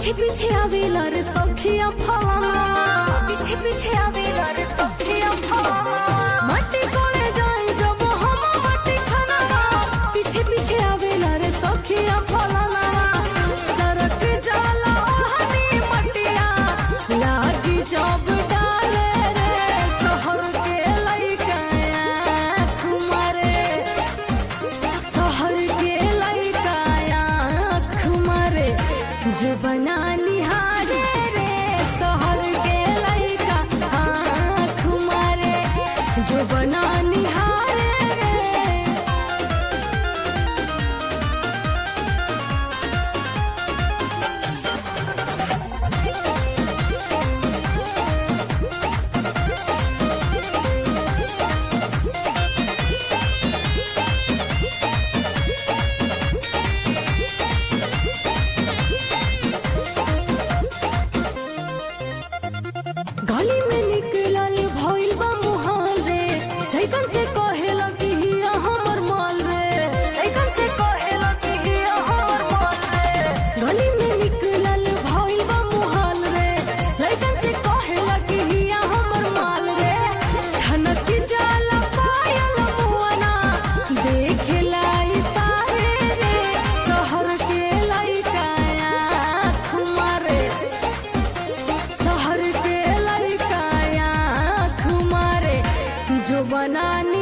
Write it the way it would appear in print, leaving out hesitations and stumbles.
पीछे पीछे आवेला रे सखिया फलाना, पीछे पीछे आवेला रे सखिया फलाना। माटी कोले जाई जब हम माटी खाना, पीछे पीछे आवेला रे सखिया फलाना। सरक जाला ओढ़नी मटिया लागी जब डाले रे, शहर के लइका आँख मारे, शहर के लइका आँख मारे। जो बना निहारे रे शहर के लइका आँख मारे, जो बना निहारे रे। गली में निकलल भइल बा मुहाल रे, लइकन से कहेला कि हिया हमर माल रे, लइकन से कहेला कि हिया हमर माल रे। गली में निकलल भइल बा मुहाल रे, लइकन से कहेला कि हिया हमर माल रे। छनक जाला पायल मुअना देखेला इशारे रे, शहर के लइका आँख मारे, शहर के लइका आँख मारे। जो बना